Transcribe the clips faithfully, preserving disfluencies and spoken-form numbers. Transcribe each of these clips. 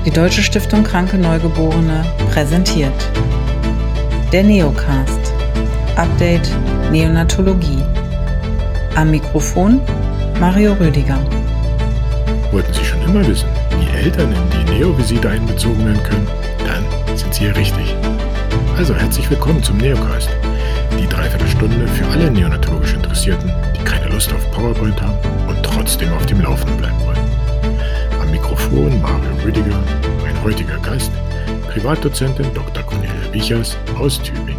Die Deutsche Stiftung Kranke Neugeborene präsentiert der Neocast. Update Neonatologie. Am Mikrofon Mario Rüdiger. Wollten Sie schon immer wissen, wie Eltern in die Neo-Visite einbezogen werden können? Dann sind Sie hier richtig. Also herzlich willkommen zum Neocast. Die Dreiviertelstunde für alle neonatologisch Interessierten, die keine Lust auf PowerPoint haben und trotzdem auf dem Laufenden bleiben wollen. Am Mikrofon Mario Rüdiger, mein heutiger Gast, Privatdozentin Doktor Cornelia Wichers aus Tübingen.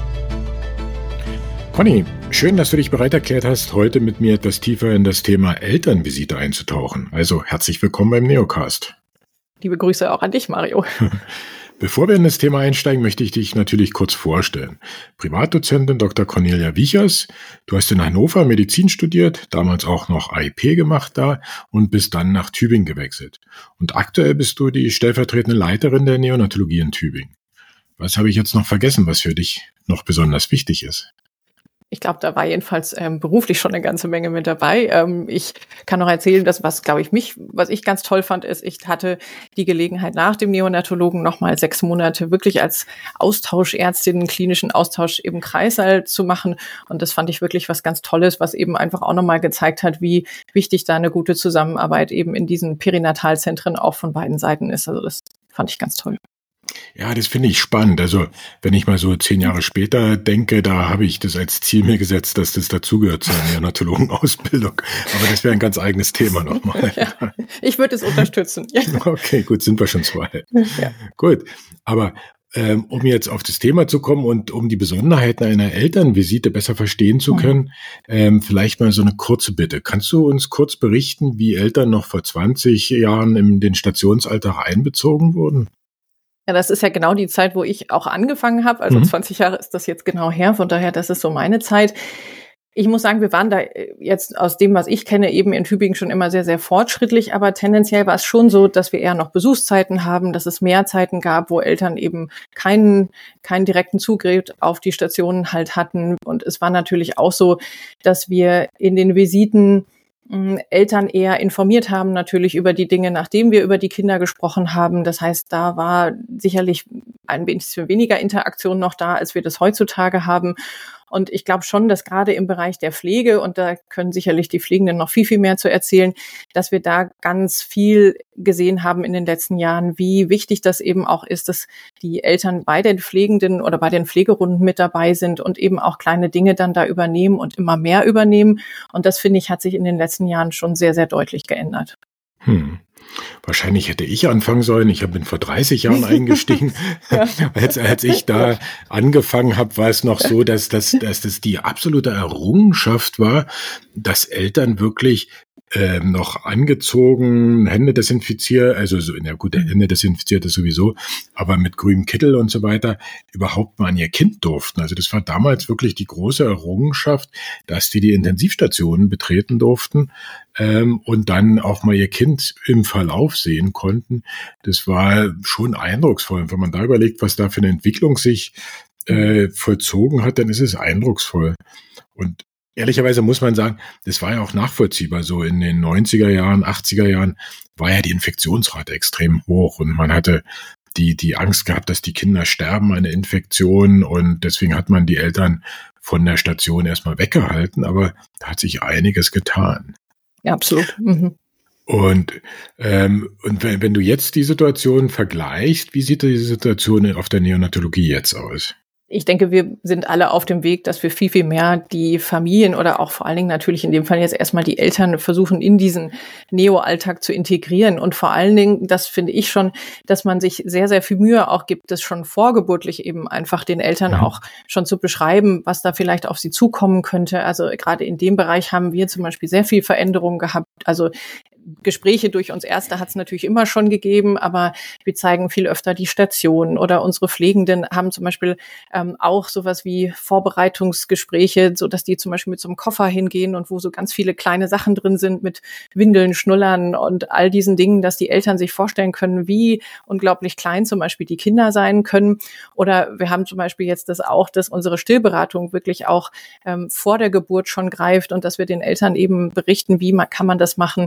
Conny, schön, dass du dich bereit erklärt hast, heute mit mir etwas tiefer in das Thema Elternvisite einzutauchen. Also herzlich willkommen beim Neocast. Liebe Grüße auch an dich, Mario. Bevor wir in das Thema einsteigen, möchte ich dich natürlich kurz vorstellen. Privatdozentin Doktor Cornelia Wichers, du hast in Hannover Medizin studiert, damals auch noch A I P gemacht da und bist dann nach Tübingen gewechselt. Und aktuell bist du die stellvertretende Leiterin der Neonatologie in Tübingen. Was habe ich jetzt noch vergessen, was für dich noch besonders wichtig ist? Ich glaube, da war jedenfalls ähm, beruflich schon eine ganze Menge mit dabei. Ähm, ich kann noch erzählen, dass was, glaube ich, mich, was ich ganz toll fand, ist, ich hatte die Gelegenheit nach dem Neonatologen nochmal sechs Monate wirklich als Austauschärztin, einen klinischen Austausch im Kreissaal zu machen. Und das fand ich wirklich was ganz Tolles, was eben einfach auch nochmal gezeigt hat, wie wichtig da eine gute Zusammenarbeit eben in diesen Perinatalzentren auch von beiden Seiten ist. Also das fand ich ganz toll. Ja, das finde ich spannend. Also wenn ich mal so zehn Jahre später denke, da habe ich das als Ziel mir gesetzt, dass das dazugehört zur Neonatologenausbildung. Aber das wäre ein ganz eigenes Thema nochmal. Ja, ich würde es unterstützen. Okay, gut, sind wir schon zwei. Ja. Gut, aber ähm, um jetzt auf das Thema zu kommen und um die Besonderheiten einer Elternvisite besser verstehen zu können, ähm, vielleicht mal so eine kurze Bitte. Kannst du uns kurz berichten, wie Eltern noch vor zwanzig Jahren in den Stationsalltag einbezogen wurden? Ja, das ist ja genau die Zeit, wo ich auch angefangen habe. Also mhm. zwanzig Jahre ist das jetzt genau her. Von daher, das ist so meine Zeit. Ich muss sagen, wir waren da jetzt aus dem, was ich kenne, eben in Tübingen schon immer sehr, sehr fortschrittlich. Aber tendenziell war es schon so, dass wir eher noch Besuchszeiten haben, dass es mehr Zeiten gab, wo Eltern eben keinen, keinen direkten Zugriff auf die Stationen halt hatten. Und es war natürlich auch so, dass wir in den Visiten Eltern eher informiert haben natürlich über die Dinge, nachdem wir über die Kinder gesprochen haben. Das heißt, da war sicherlich ein bisschen weniger Interaktion noch da, als wir das heutzutage haben. Und ich glaube schon, dass gerade im Bereich der Pflege, und da können sicherlich die Pflegenden noch viel, viel mehr zu erzählen, dass wir da ganz viel gesehen haben in den letzten Jahren, wie wichtig das eben auch ist, dass die Eltern bei den Pflegenden oder bei den Pflegerunden mit dabei sind und eben auch kleine Dinge dann da übernehmen und immer mehr übernehmen. Und das, finde ich, hat sich in den letzten Jahren schon sehr, sehr deutlich geändert. Hm. Wahrscheinlich hätte ich anfangen sollen. Ich bin vor dreißig Jahren eingestiegen. Ja. als, als ich da angefangen habe, war es noch so, dass, dass, dass das die absolute Errungenschaft war, dass Eltern wirklich ähm, noch angezogen, Hände desinfiziert, also so, na gut, Hände desinfiziert ist sowieso, aber mit grünem Kittel und so weiter überhaupt mal an ihr Kind durften. Also das war damals wirklich die große Errungenschaft, dass die die Intensivstationen betreten durften ähm, und dann auch mal ihr Kind im Verlauf sehen konnten. Das war schon eindrucksvoll. Und wenn man da überlegt, was da für eine Entwicklung sich äh, vollzogen hat, dann ist es eindrucksvoll. Und ehrlicherweise muss man sagen, das war ja auch nachvollziehbar. So in den neunziger Jahren, achtziger Jahren war ja die Infektionsrate extrem hoch und man hatte die, die Angst gehabt, dass die Kinder sterben an der Infektion und deswegen hat man die Eltern von der Station erstmal weggehalten, aber da hat sich einiges getan. Ja, absolut. Mhm. Und, ähm, und wenn, wenn du jetzt die Situation vergleichst, wie sieht die Situation auf der Neonatologie jetzt aus? Ich denke, wir sind alle auf dem Weg, dass wir viel, viel mehr die Familien oder auch vor allen Dingen natürlich in dem Fall jetzt erstmal die Eltern versuchen, in diesen Neo-Alltag zu integrieren. Und vor allen Dingen, das finde ich schon, dass man sich sehr, sehr viel Mühe auch gibt, das schon vorgeburtlich eben einfach den Eltern auch schon zu beschreiben, was da vielleicht auf sie zukommen könnte. Also gerade in dem Bereich haben wir zum Beispiel sehr viel Veränderung gehabt. Also Gespräche durch uns Ärzte hat es natürlich immer schon gegeben, aber wir zeigen viel öfter die Stationen oder unsere Pflegenden haben zum Beispiel ähm, auch sowas wie Vorbereitungsgespräche, so dass die zum Beispiel mit so einem Koffer hingehen und wo so ganz viele kleine Sachen drin sind mit Windeln, Schnullern und all diesen Dingen, dass die Eltern sich vorstellen können, wie unglaublich klein zum Beispiel die Kinder sein können. Oder wir haben zum Beispiel jetzt das auch, dass unsere Stillberatung wirklich auch ähm, vor der Geburt schon greift und dass wir den Eltern eben berichten, wie man, kann man das machen, dass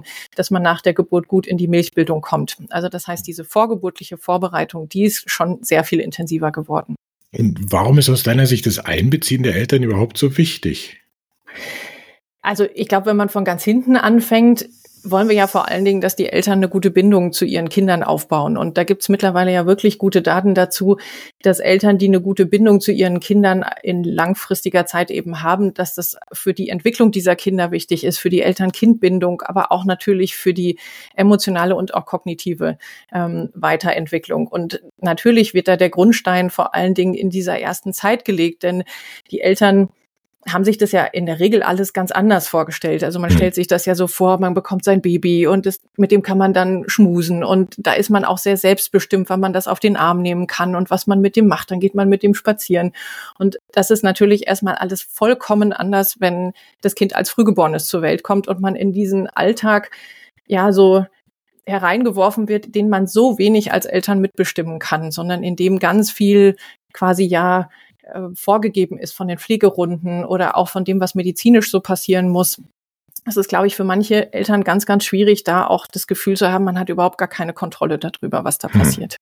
dass man nach der Geburt gut in die Milchbildung kommt. Also das heißt, diese vorgeburtliche Vorbereitung, die ist schon sehr viel intensiver geworden. Und warum ist aus deiner Sicht das Einbeziehen der Eltern überhaupt so wichtig? Also ich glaube, wenn man von ganz hinten anfängt, wollen wir ja vor allen Dingen, dass die Eltern eine gute Bindung zu ihren Kindern aufbauen. Und da gibt's mittlerweile ja wirklich gute Daten dazu, dass Eltern, die eine gute Bindung zu ihren Kindern in langfristiger Zeit eben haben, dass das für die Entwicklung dieser Kinder wichtig ist, für die Eltern-Kind-Bindung, aber auch natürlich für die emotionale und auch kognitive ähm, Weiterentwicklung. Und natürlich wird da der Grundstein vor allen Dingen in dieser ersten Zeit gelegt, denn die Eltern haben sich das ja in der Regel alles ganz anders vorgestellt. Also man stellt sich das ja so vor, man bekommt sein Baby und das, mit dem kann man dann schmusen und da ist man auch sehr selbstbestimmt, wann man das auf den Arm nehmen kann und was man mit dem macht. Dann geht man mit dem spazieren. Und das ist natürlich erstmal alles vollkommen anders, wenn das Kind als Frühgeborenes zur Welt kommt und man in diesen Alltag ja so hereingeworfen wird, den man so wenig als Eltern mitbestimmen kann, sondern in dem ganz viel quasi ja vorgegeben ist von den Pflegerunden oder auch von dem, was medizinisch so passieren muss. Es ist, glaube ich, für manche Eltern ganz, ganz schwierig, da auch das Gefühl zu haben, man hat überhaupt gar keine Kontrolle darüber, was da passiert.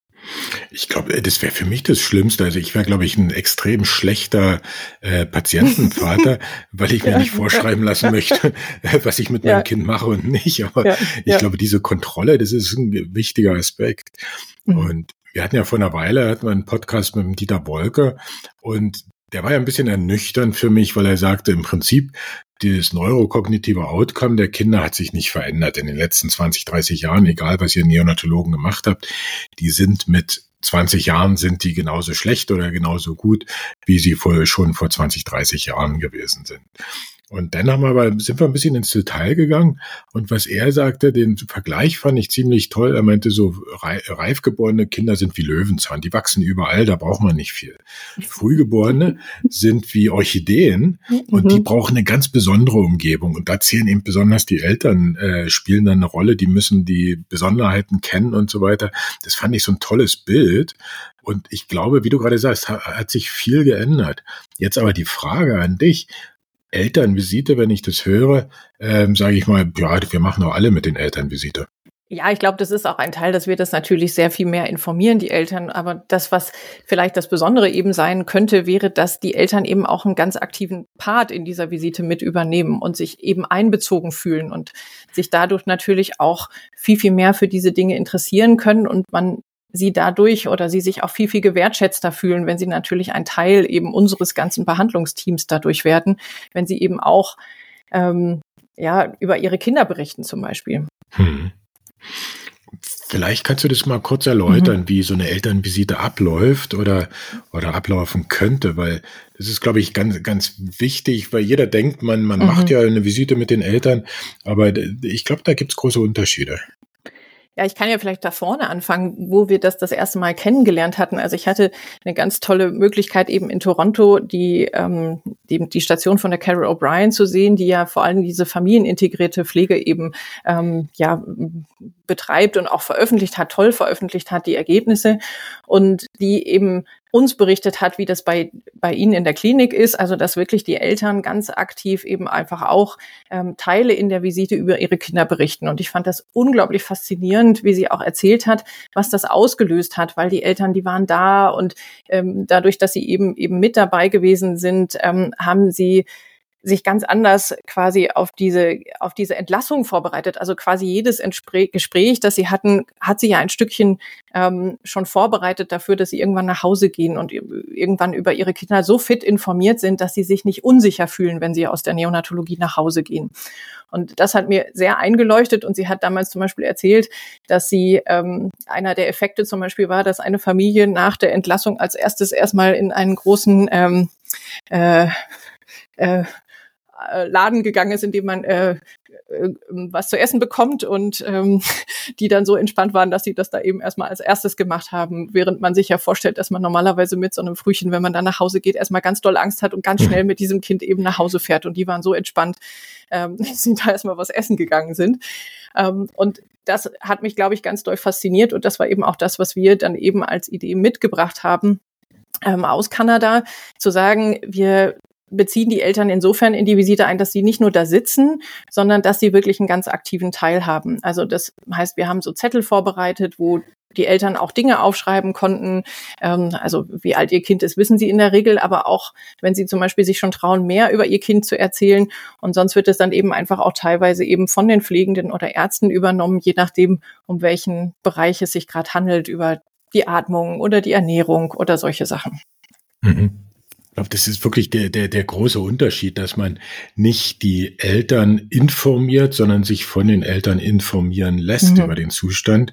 Ich glaube, das wäre für mich das Schlimmste. Also ich wäre, glaube ich, ein extrem schlechter äh, Patientenvater, weil ich mir ja. nicht vorschreiben lassen möchte, was ich mit ja. meinem Kind mache und nicht. Aber ja. ich ja. glaube, diese Kontrolle, das ist ein wichtiger Aspekt. Mhm. Und wir hatten ja vor einer Weile, hatten wir einen Podcast mit dem Dieter Bolke und der war ja ein bisschen ernüchternd für mich, weil er sagte, im Prinzip, dieses neurokognitive Outcome der Kinder hat sich nicht verändert in den letzten zwanzig, dreißig Jahren, egal was ihr Neonatologen gemacht habt. Die sind mit zwanzig Jahren sind die genauso schlecht oder genauso gut, wie sie vor, schon vor zwanzig, dreißig Jahren gewesen sind. Und dann haben wir aber, sind wir ein bisschen ins Detail gegangen und was er sagte, den Vergleich fand ich ziemlich toll. Er meinte so, reif geborene Kinder sind wie Löwenzahn, die wachsen überall, da braucht man nicht viel. Frühgeborene sind wie Orchideen und mhm. die brauchen eine ganz besondere Umgebung und da zählen eben besonders die Eltern, äh, spielen dann eine Rolle, die müssen die Besonderheiten kennen und so weiter. Das fand ich so ein tolles Bild. Und ich glaube, wie du gerade sagst, hat, hat sich viel geändert. Jetzt aber die Frage an dich, Elternvisite, wenn ich das höre, ähm, sage ich mal, ja, wir machen doch alle mit den Elternvisite. Ja, ich glaube, das ist auch ein Teil, dass wir das natürlich sehr viel mehr informieren, die Eltern. Aber das, was vielleicht das Besondere eben sein könnte, wäre, dass die Eltern eben auch einen ganz aktiven Part in dieser Visite mit übernehmen und sich eben einbezogen fühlen und sich dadurch natürlich auch viel, viel mehr für diese Dinge interessieren können und man sie dadurch oder sie sich auch viel, viel gewertschätzter fühlen, wenn sie natürlich ein Teil eben unseres ganzen Behandlungsteams dadurch werden, wenn sie eben auch ähm, ja über ihre Kinder berichten zum Beispiel. Hm. Vielleicht kannst du das mal kurz erläutern, mhm. wie so eine Elternvisite abläuft oder oder ablaufen könnte, weil das ist, glaube ich, ganz ganz wichtig, weil jeder denkt, man man mhm. macht ja eine Visite mit den Eltern, aber ich glaube, da gibt's große Unterschiede. Ja, ich kann ja vielleicht da vorne anfangen, wo wir das das erste Mal kennengelernt hatten. Also ich hatte eine ganz tolle Möglichkeit eben in Toronto, die ähm, die, die Station von der Carol O'Brien zu sehen, die ja vor allem diese familienintegrierte Pflege eben ähm, ja betreibt und auch veröffentlicht hat, toll veröffentlicht hat, die Ergebnisse und die eben uns berichtet hat, wie das bei bei Ihnen in der Klinik ist, also dass wirklich die Eltern ganz aktiv eben einfach auch ähm, Teile in der Visite über ihre Kinder berichten. Und ich fand das unglaublich faszinierend, wie sie auch erzählt hat, was das ausgelöst hat, weil die Eltern, die waren da und ähm, dadurch, dass sie eben eben mit dabei gewesen sind, ähm, haben sie sich ganz anders quasi auf diese auf diese Entlassung vorbereitet. Also quasi jedes Entspre- Gespräch, das sie hatten, hat sie ja ein Stückchen ähm, schon vorbereitet dafür, dass sie irgendwann nach Hause gehen und irgendwann über ihre Kinder so fit informiert sind, dass sie sich nicht unsicher fühlen, wenn sie aus der Neonatologie nach Hause gehen. Und das hat mir sehr eingeleuchtet und sie hat damals zum Beispiel erzählt, dass sie, ähm, einer der Effekte zum Beispiel war, dass eine Familie nach der Entlassung als erstes erstmal in einen großen ähm, äh, äh, Laden gegangen ist, in dem man äh, äh, was zu essen bekommt und ähm, die dann so entspannt waren, dass sie das da eben erstmal als erstes gemacht haben, während man sich ja vorstellt, dass man normalerweise mit so einem Frühchen, wenn man dann nach Hause geht, erstmal ganz doll Angst hat und ganz schnell mit diesem Kind eben nach Hause fährt und die waren so entspannt, ähm, dass sie da erstmal was essen gegangen sind. Ähm, und das hat mich, glaube ich, ganz doll fasziniert und das war eben auch das, was wir dann eben als Idee mitgebracht haben, ähm, aus Kanada, zu sagen, wir beziehen die Eltern insofern in die Visite ein, dass sie nicht nur da sitzen, sondern dass sie wirklich einen ganz aktiven Teil haben. Also das heißt, wir haben so Zettel vorbereitet, wo die Eltern auch Dinge aufschreiben konnten. Ähm, also wie alt ihr Kind ist, wissen sie in der Regel, aber auch, wenn sie zum Beispiel sich schon trauen, mehr über ihr Kind zu erzählen. Und sonst wird es dann eben einfach auch teilweise eben von den Pflegenden oder Ärzten übernommen, je nachdem, um welchen Bereich es sich gerade handelt, über die Atmung oder die Ernährung oder solche Sachen. Mhm. Ich glaube, das ist wirklich der, der, der große Unterschied, dass man nicht die Eltern informiert, sondern sich von den Eltern informieren lässt mhm. über den Zustand.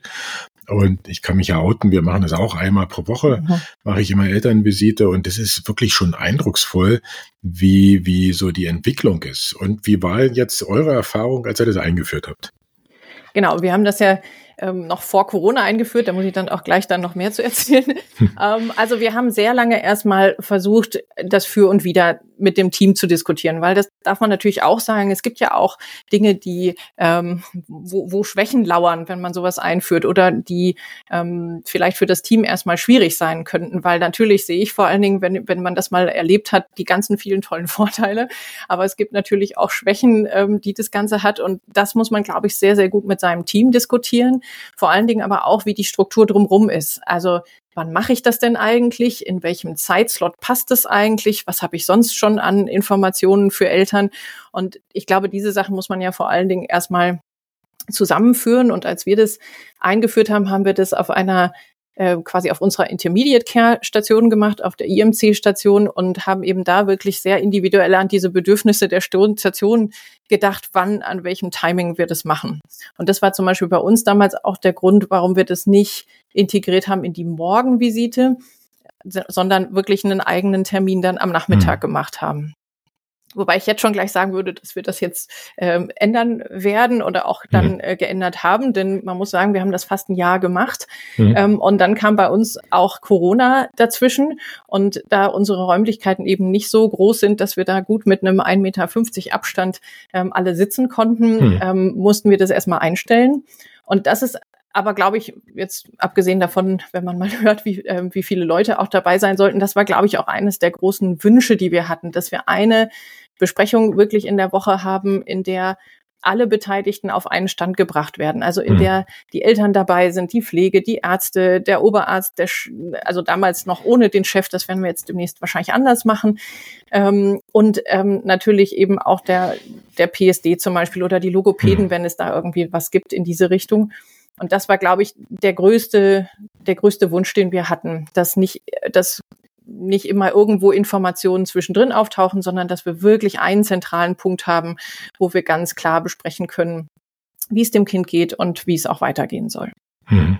Und ich kann mich ja outen, wir machen das auch einmal pro Woche, mhm. mache ich immer Elternvisite und das ist wirklich schon eindrucksvoll, wie, wie so die Entwicklung ist. Und wie war jetzt eure Erfahrung, als ihr das eingeführt habt? Genau, wir haben das ja ähm, noch vor Corona eingeführt, da muss ich dann auch gleich dann noch mehr zu erzählen. Hm. ähm, also wir haben sehr lange erstmal versucht, das Für und Wider mit dem Team zu diskutieren, weil das darf man natürlich auch sagen, es gibt ja auch Dinge, die ähm, wo, wo Schwächen lauern, wenn man sowas einführt oder die ähm, vielleicht für das Team erstmal schwierig sein könnten, weil natürlich sehe ich vor allen Dingen, wenn, wenn man das mal erlebt hat, die ganzen vielen tollen Vorteile, aber es gibt natürlich auch Schwächen, ähm, die das Ganze hat und das muss man, glaube ich, sehr, sehr gut mit seinem Team diskutieren, vor allen Dingen aber auch, wie die Struktur drumherum ist, also wann mache ich das denn eigentlich? In welchem Zeitslot passt es eigentlich? Was habe ich sonst schon an Informationen für Eltern? Und ich glaube, diese Sachen muss man ja vor allen Dingen erstmal zusammenführen. Und als wir das eingeführt haben, haben wir das auf einer äh, quasi auf unserer Intermediate Care Station gemacht, auf der I M C Station und haben eben da wirklich sehr individuell an diese Bedürfnisse der Station gedacht, wann, an welchem Timing wir das machen. Und das war zum Beispiel bei uns damals auch der Grund, warum wir das nicht integriert haben in die Morgenvisite, sondern wirklich einen eigenen Termin dann am Nachmittag mhm. gemacht haben. Wobei ich jetzt schon gleich sagen würde, dass wir das jetzt ähm, ändern werden oder auch dann äh, geändert haben, denn man muss sagen, wir haben das fast ein Jahr gemacht mhm. ähm, und dann kam bei uns auch Corona dazwischen und da unsere Räumlichkeiten eben nicht so groß sind, dass wir da gut mit einem ein Meter fünfzig Abstand ähm, alle sitzen konnten, mhm. ähm, mussten wir das erstmal einstellen und das ist aber glaube ich, jetzt abgesehen davon, wenn man mal hört, wie, äh, wie viele Leute auch dabei sein sollten, das war, glaube ich, auch eines der großen Wünsche, die wir hatten, dass wir eine Besprechung wirklich in der Woche haben, in der alle Beteiligten auf einen Stand gebracht werden. Also in mhm. der die Eltern dabei sind, die Pflege, die Ärzte, der Oberarzt, der Sch- also damals noch ohne den Chef, das werden wir jetzt demnächst wahrscheinlich anders machen. Ähm, und ähm, natürlich eben auch der, der P S D zum Beispiel oder die Logopäden, mhm. wenn es da irgendwie was gibt in diese Richtung. Und das war, glaube ich, der größte, der größte Wunsch, den wir hatten, dass nicht, dass nicht immer irgendwo Informationen zwischendrin auftauchen, sondern dass wir wirklich einen zentralen Punkt haben, wo wir ganz klar besprechen können, wie es dem Kind geht und wie es auch weitergehen soll. Hm.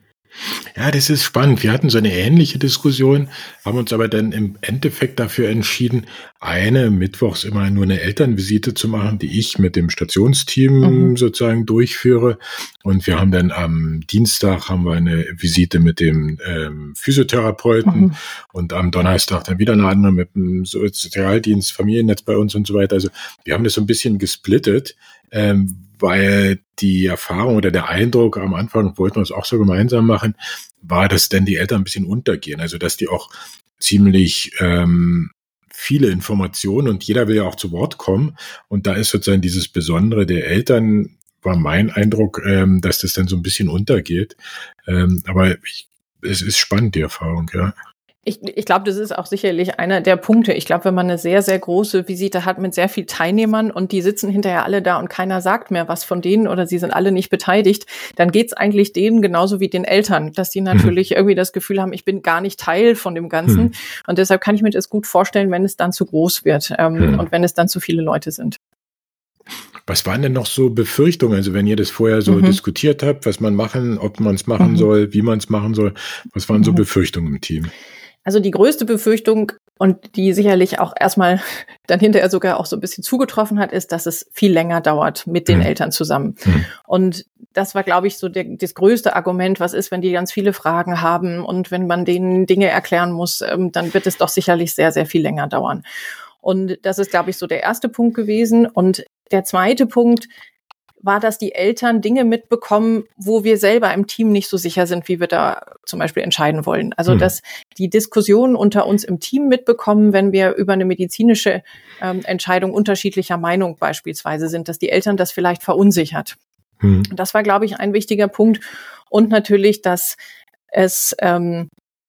Ja, das ist spannend. Wir hatten so eine ähnliche Diskussion, haben uns aber dann im Endeffekt dafür entschieden, eine mittwochs immer nur eine Elternvisite zu machen, die ich mit dem Stationsteam mhm. sozusagen durchführe. Und wir haben dann am Dienstag haben wir eine Visite mit dem ähm, Physiotherapeuten mhm. und am Donnerstag dann wieder eine andere mit dem Sozialdienst, Familiennetz bei uns und so weiter. Also wir haben das so ein bisschen gesplittet, ähm, weil die Erfahrung oder der Eindruck am Anfang, wollten wir es auch so gemeinsam machen, war, dass dann die Eltern ein bisschen untergehen. Also dass die auch ziemlich ähm, viele Informationen und jeder will ja auch zu Wort kommen. Und da ist sozusagen dieses Besondere der Eltern, war mein Eindruck, ähm, dass das dann so ein bisschen untergeht. Ähm, aber ich, es ist spannend, die Erfahrung, ja. Ich, ich glaube, das ist auch sicherlich einer der Punkte. Ich glaube, wenn man eine sehr, sehr große Visite hat mit sehr vielen Teilnehmern und die sitzen hinterher alle da und keiner sagt mehr was von denen oder sie sind alle nicht beteiligt, dann geht's eigentlich denen genauso wie den Eltern, dass die natürlich mhm. irgendwie das Gefühl haben, ich bin gar nicht Teil von dem Ganzen. Mhm. Und deshalb kann ich mir das gut vorstellen, wenn es dann zu groß wird ähm, mhm. und wenn es dann zu viele Leute sind. Was waren denn noch so Befürchtungen? Also wenn ihr das vorher so mhm. diskutiert habt, was man machen, ob man es machen mhm. soll, wie man es machen soll, was waren mhm. so Befürchtungen im Team? Also die größte Befürchtung und die sicherlich auch erstmal dann hinterher sogar auch so ein bisschen zugetroffen hat, ist, dass es viel länger dauert mit den mhm. Eltern zusammen. Mhm. Und das war, glaube ich, so der, das größte Argument, was ist, wenn die ganz viele Fragen haben und wenn man denen Dinge erklären muss, ähm, dann wird es doch sicherlich sehr, sehr viel länger dauern. Und das ist, glaube ich, so der erste Punkt gewesen. Und der zweite Punkt war, dass die Eltern Dinge mitbekommen, wo wir selber im Team nicht so sicher sind, wie wir da zum Beispiel entscheiden wollen. Also, mhm. dass die Diskussionen unter uns im Team mitbekommen, wenn wir über eine medizinische ähm, Entscheidung unterschiedlicher Meinung beispielsweise sind, dass die Eltern das vielleicht verunsichert. Mhm. Das war, glaube ich, ein wichtiger Punkt. Und natürlich, dass es ähm,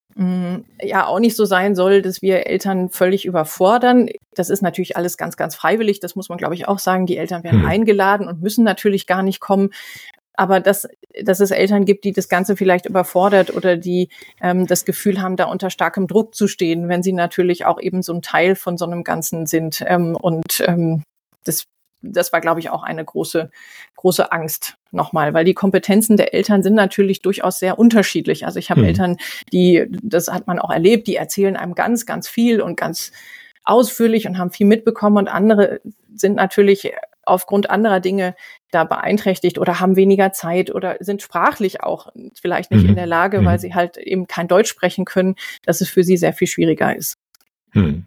ja auch nicht so sein soll, dass wir Eltern völlig überfordern. Das ist natürlich alles ganz, ganz freiwillig. Das muss man, glaube ich, auch sagen. Die Eltern werden hm. eingeladen und müssen natürlich gar nicht kommen. Aber dass, dass es Eltern gibt, die das Ganze vielleicht überfordert oder die ähm, das Gefühl haben, da unter starkem Druck zu stehen, wenn sie natürlich auch eben so ein Teil von so einem Ganzen sind. Ähm, und ähm, das Das war, glaube ich, auch eine große, große Angst nochmal, weil die Kompetenzen der Eltern sind natürlich durchaus sehr unterschiedlich. Also ich habe mhm. Eltern, die, das hat man auch erlebt, die erzählen einem ganz, ganz viel und ganz ausführlich und haben viel mitbekommen und andere sind natürlich aufgrund anderer Dinge da beeinträchtigt oder haben weniger Zeit oder sind sprachlich auch vielleicht nicht mhm. in der Lage, mhm. weil sie halt eben kein Deutsch sprechen können, dass es für sie sehr viel schwieriger ist. Mhm.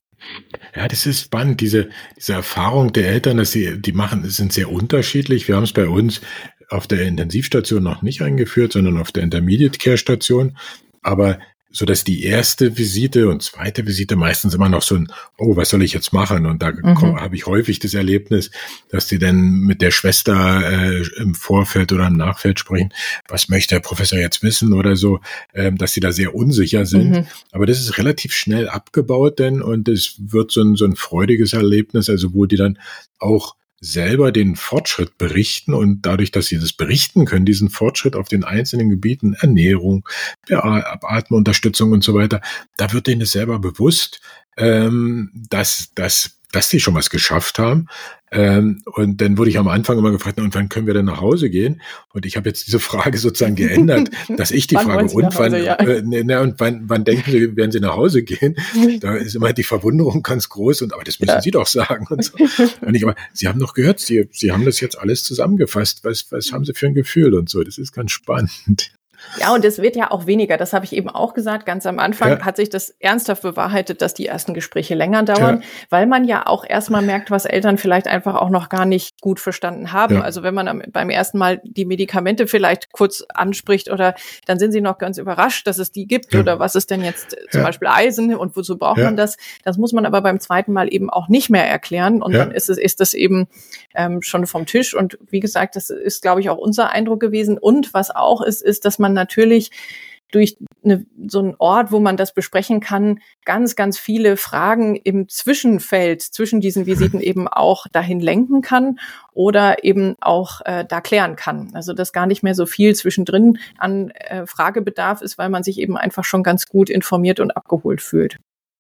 Ja, das ist spannend, diese, diese Erfahrung der Eltern, dass sie, die machen, sind sehr unterschiedlich. Wir haben es bei uns auf der Intensivstation noch nicht eingeführt, sondern auf der Intermediate Care Station. Aber so dass die erste Visite und zweite Visite meistens immer noch so ein, oh, was soll ich jetzt machen? Und da mhm. habe ich häufig das Erlebnis, dass die dann mit der Schwester äh, im Vorfeld oder im Nachfeld sprechen, was möchte der Professor jetzt wissen oder so, ähm, dass sie da sehr unsicher sind. Mhm. Aber das ist relativ schnell abgebaut denn und es wird so ein, so ein freudiges Erlebnis, also wo die dann auch selber den Fortschritt berichten und dadurch, dass sie das berichten können, diesen Fortschritt auf den einzelnen Gebieten, Ernährung, Atmunterstützung und so weiter, da wird denen es selber bewusst, ähm, dass, dass, dass sie schon was geschafft haben. Ähm, und dann wurde ich am Anfang immer gefragt, und wann können wir denn nach Hause gehen? Und ich habe jetzt diese Frage sozusagen geändert, dass ich die wann Frage, und wann, Hause, ja. äh, ne, und wann, wann denken Sie, werden Sie nach Hause gehen? Da ist immer die Verwunderung ganz groß und, aber das müssen ja. Sie doch sagen und so. Und ich aber, Sie haben doch gehört, Sie, Sie haben das jetzt alles zusammengefasst. Was, was haben Sie für ein Gefühl und so? Das ist ganz spannend. Ja, und es wird ja auch weniger. Das habe ich eben auch gesagt. Ganz am Anfang ja. hat sich das ernsthaft bewahrheitet, dass die ersten Gespräche länger dauern, ja. weil man ja auch erstmal merkt, was Eltern vielleicht einfach auch noch gar nicht gut verstanden haben. Ja. Also wenn man beim ersten Mal die Medikamente vielleicht kurz anspricht oder dann sind sie noch ganz überrascht, dass es die gibt ja. oder was ist denn jetzt zum ja. Beispiel Eisen und wozu braucht ja. man das? Das muss man aber beim zweiten Mal eben auch nicht mehr erklären und ja. dann ist es, ist das eben ähm, schon vom Tisch. Und wie gesagt, das ist, glaube ich, auch unser Eindruck gewesen. Und was auch ist, ist, dass man natürlich durch eine, so einen Ort, wo man das besprechen kann, ganz, ganz viele Fragen im Zwischenfeld zwischen diesen Visiten eben auch dahin lenken kann oder eben auch äh, da klären kann. Also dass gar nicht mehr so viel zwischendrin an äh, Fragebedarf ist, weil man sich eben einfach schon ganz gut informiert und abgeholt fühlt.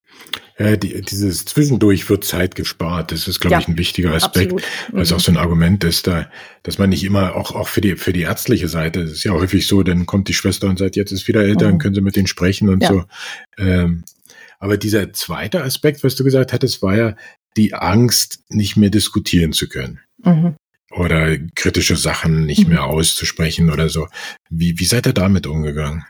Ja, die, dieses Zwischendurch wird Zeit gespart. Das ist, glaube ja, ich, ein wichtiger Aspekt, absolut. Was mhm. auch so ein Argument ist, da, dass man nicht immer, auch, auch für die, für die ärztliche Seite, das ist ja häufig so, dann kommt die Schwester und sagt, jetzt ist wieder Eltern, mhm. können Sie mit denen sprechen und ja. so. Ähm, aber dieser zweite Aspekt, was du gesagt hattest, war ja die Angst, nicht mehr diskutieren zu können. Mhm. Oder kritische Sachen nicht mhm. mehr auszusprechen oder so. Wie, wie seid ihr damit umgegangen?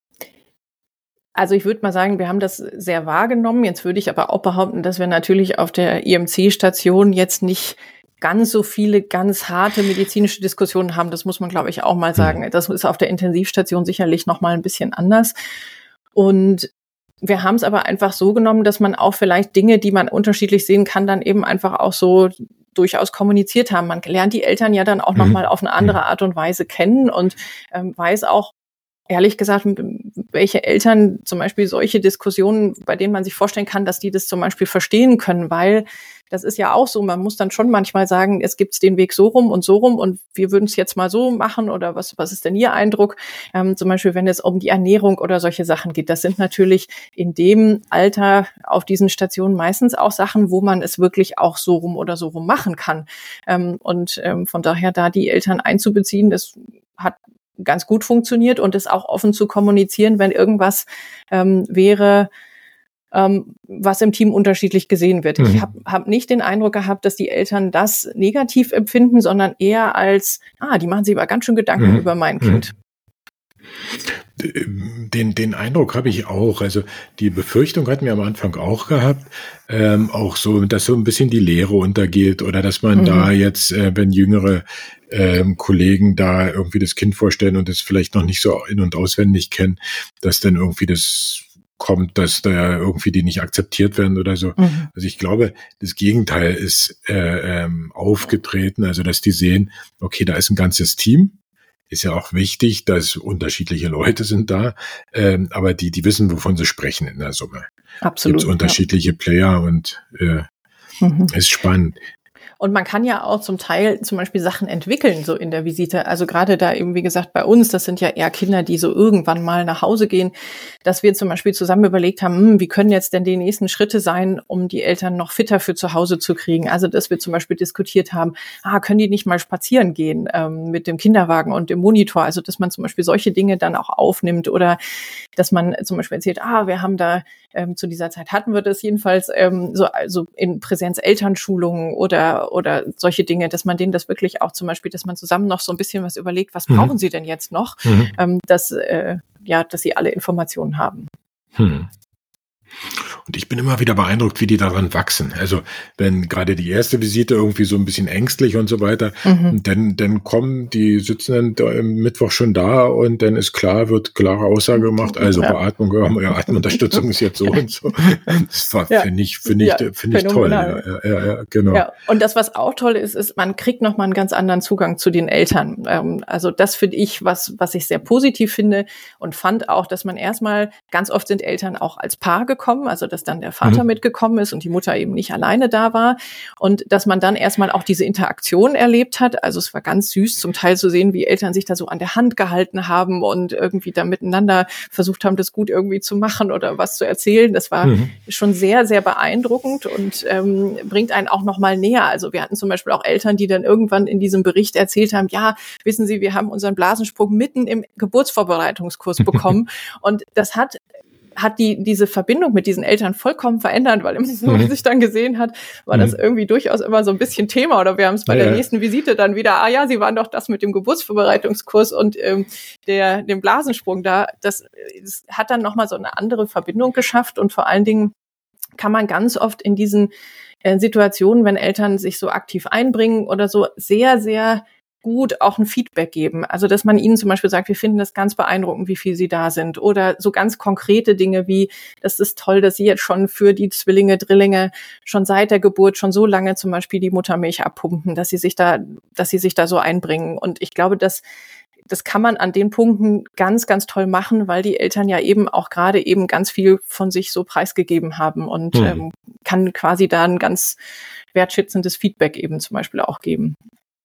Also ich würde mal sagen, wir haben das sehr wahrgenommen. Jetzt würde ich aber auch behaupten, dass wir natürlich auf der I M C-Station jetzt nicht ganz so viele ganz harte medizinische Diskussionen haben. Das muss man, glaube ich, auch mal sagen. Das ist auf der Intensivstation sicherlich noch mal ein bisschen anders. Und wir haben es aber einfach so genommen, dass man auch vielleicht Dinge, die man unterschiedlich sehen kann, dann eben einfach auch so durchaus kommuniziert haben. Man lernt die Eltern ja dann auch noch mal auf eine andere Art und Weise kennen und ähm, weiß auch, ehrlich gesagt, welche Eltern zum Beispiel solche Diskussionen, bei denen man sich vorstellen kann, dass die das zum Beispiel verstehen können, weil das ist ja auch so, man muss dann schon manchmal sagen, es gibt den Weg so rum und so rum und wir würden es jetzt mal so machen oder was, was ist denn Ihr Eindruck? Ähm, zum Beispiel, wenn es um die Ernährung oder solche Sachen geht, das sind natürlich in dem Alter auf diesen Stationen meistens auch Sachen, wo man es wirklich auch so rum oder so rum machen kann. Ähm, und ähm, von daher da die Eltern einzubeziehen, das hat ganz gut funktioniert und es auch offen zu kommunizieren, wenn irgendwas ähm, wäre, ähm, was im Team unterschiedlich gesehen wird. Mhm. Ich habe hab nicht den Eindruck gehabt, dass die Eltern das negativ empfinden, sondern eher als, ah, die machen sich aber ganz schön Gedanken mhm. über mein Kind. Den, den Eindruck habe ich auch. Also die Befürchtung hatten wir am Anfang auch gehabt, ähm, auch so, dass so ein bisschen die Lehre untergeht oder dass man mhm. da jetzt, äh, wenn jüngere ähm, Kollegen da irgendwie das Kind vorstellen und das vielleicht noch nicht so in- und auswendig kennen, dass dann irgendwie das kommt, dass da irgendwie die nicht akzeptiert werden oder so. Mhm. Also ich glaube, das Gegenteil ist äh, ähm, aufgetreten, also dass die sehen, okay, da ist ein ganzes Team, ist ja auch wichtig, dass unterschiedliche Leute sind da, ähm, aber die, die wissen, wovon sie sprechen in der Summe. Absolut. Gibt unterschiedliche ja. Player und äh, mhm. ist spannend. Und man kann ja auch zum Teil zum Beispiel Sachen entwickeln, so in der Visite. Also gerade da eben, wie gesagt, bei uns, das sind ja eher Kinder, die so irgendwann mal nach Hause gehen, dass wir zum Beispiel zusammen überlegt haben, hm, wie können jetzt denn die nächsten Schritte sein, um die Eltern noch fitter für zu Hause zu kriegen. Also dass wir zum Beispiel diskutiert haben, ah, können die nicht mal spazieren gehen ähm, mit dem Kinderwagen und dem Monitor. Also dass man zum Beispiel solche Dinge dann auch aufnimmt oder dass man zum Beispiel erzählt, ah, wir haben da ähm, zu dieser Zeit hatten wir das jedenfalls ähm, so also in Präsenz-Elternschulungen oder oder solche Dinge, dass man denen das wirklich auch zum Beispiel, dass man zusammen noch so ein bisschen was überlegt, was mhm. brauchen sie denn jetzt noch, mhm. ähm, dass äh, ja, dass sie alle Informationen haben. Mhm. Und ich bin immer wieder beeindruckt, wie die daran wachsen. Also wenn gerade die erste Visite irgendwie so ein bisschen ängstlich und so weiter, mhm. dann, dann kommen die sitzen dann am Mittwoch schon da und dann ist klar, wird klare Aussage gemacht. Also ja. Beatmung, ja, Atemunterstützung ist jetzt so und so. Das war, ja. finde ich, finde ich, ja, finde ich toll. Ja, ja, ja, genau. Ja. Und das, was auch toll ist, ist, man kriegt nochmal einen ganz anderen Zugang zu den Eltern. Also das finde ich, was, was ich sehr positiv finde und fand auch, dass man erstmal, ganz oft sind Eltern auch als Paar gekommen, also dass dann der Vater mhm. mitgekommen ist und die Mutter eben nicht alleine da war und dass man dann erstmal auch diese Interaktion erlebt hat. Also es war ganz süß zum Teil zu sehen, wie Eltern sich da so an der Hand gehalten haben und irgendwie da miteinander versucht haben, das gut irgendwie zu machen oder was zu erzählen. Das war mhm. schon sehr, sehr beeindruckend und ähm, bringt einen auch noch mal näher. Also wir hatten zum Beispiel auch Eltern, die dann irgendwann in diesem Bericht erzählt haben, ja, wissen Sie, wir haben unseren Blasensprung mitten im Geburtsvorbereitungskurs bekommen und das hat hat die diese Verbindung mit diesen Eltern vollkommen verändert, weil wenn man sich dann gesehen hat, war das irgendwie durchaus immer so ein bisschen Thema oder wir haben es bei ja, der nächsten Visite dann wieder, ah ja, sie waren doch das mit dem Geburtsvorbereitungskurs und ähm, der dem Blasensprung da, das, das hat dann nochmal so eine andere Verbindung geschafft und vor allen Dingen kann man ganz oft in diesen äh, Situationen, wenn Eltern sich so aktiv einbringen oder so, sehr, sehr gut auch ein Feedback geben. Also, dass man ihnen zum Beispiel sagt, wir finden das ganz beeindruckend, wie viel sie da sind. Oder so ganz konkrete Dinge wie, das ist toll, dass sie jetzt schon für die Zwillinge, Drillinge schon seit der Geburt schon so lange zum Beispiel die Muttermilch abpumpen, dass sie sich da, dass sie sich da so einbringen. Und ich glaube, dass das kann man an den Punkten ganz, ganz toll machen, weil die Eltern ja eben auch gerade eben ganz viel von sich so preisgegeben haben und mhm. ähm, kann quasi da ein ganz wertschätzendes Feedback eben zum Beispiel auch geben.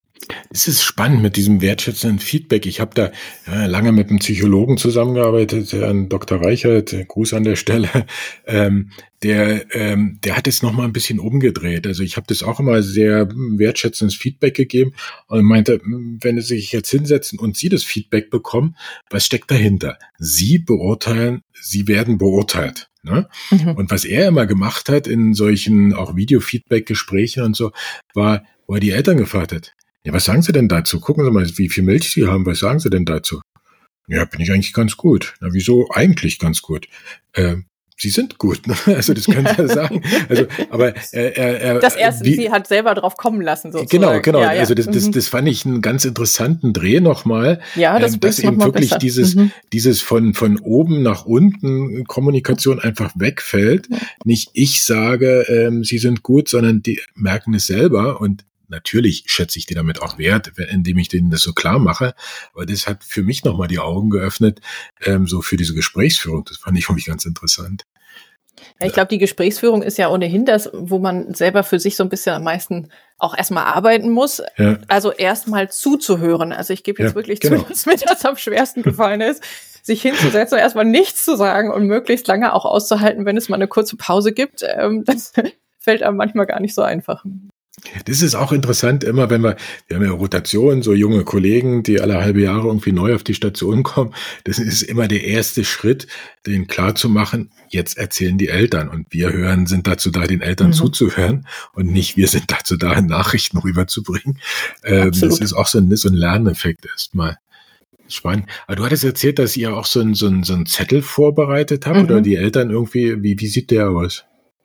Es ist spannend mit diesem wertschätzenden Feedback. Ich habe da ja, lange mit einem Psychologen zusammengearbeitet, Herrn Doktor Reichert, Gruß an der Stelle. Ähm, der, ähm, der hat es noch mal ein bisschen umgedreht. Also ich habe das auch immer sehr wertschätzendes Feedback gegeben und meinte, wenn Sie sich jetzt hinsetzen und Sie das Feedback bekommen, was steckt dahinter? Sie beurteilen, Sie werden beurteilt. Ne? Mhm. Und was er immer gemacht hat in solchen auch Video-Feedback-Gesprächen und so, war, wo er die Eltern gefragt hat, ja, was sagen Sie denn dazu? Gucken Sie mal, wie viel Milch Sie haben. Was sagen Sie denn dazu? Ja, bin ich eigentlich ganz gut. Na, wieso eigentlich ganz gut? Ähm, Sie sind gut, ne? Also das können Sie ja sagen. Also, aber äh, äh, das erste, wie, sie hat selber drauf kommen lassen, sozusagen. Genau, genau. Ja, ja. Also das, das, das fand ich einen ganz interessanten Dreh nochmal. Ja, das ähm, dass eben wirklich besser. dieses, mhm. dieses von von oben nach unten Kommunikation einfach wegfällt. Ja. Nicht ich sage, ähm, Sie sind gut, sondern die merken es selber und natürlich schätze ich die damit auch wert, indem ich denen das so klar mache. Aber das hat für mich nochmal die Augen geöffnet, ähm, so für diese Gesprächsführung. Das fand ich für mich ganz interessant. Ja, ich glaube, die Gesprächsführung ist ja ohnehin das, wo man selber für sich so ein bisschen am meisten auch erstmal arbeiten muss. Ja. Also erstmal zuzuhören. Also ich gebe jetzt ja, wirklich genau. zu, dass mir das am schwersten gefallen ist, sich hinzusetzen und erstmal nichts zu sagen und möglichst lange auch auszuhalten, wenn es mal eine kurze Pause gibt. Ähm, das fällt einem manchmal gar nicht so einfach. Das ist auch interessant, immer wenn wir, wir haben ja Rotation, so junge Kollegen, die alle halbe Jahre irgendwie neu auf die Station kommen. Das ist immer der erste Schritt, denen klar zu machen, jetzt erzählen die Eltern und wir hören, sind dazu da, den Eltern mhm. zuzuhören und nicht wir sind dazu da, Nachrichten rüberzubringen. Ähm, das ist auch so ein, so ein Lerneffekt erstmal. Spannend. Aber du hattest erzählt, dass ihr auch so einen so einen, so einen Zettel vorbereitet habt mhm. oder die Eltern irgendwie, wie, wie sieht der aus?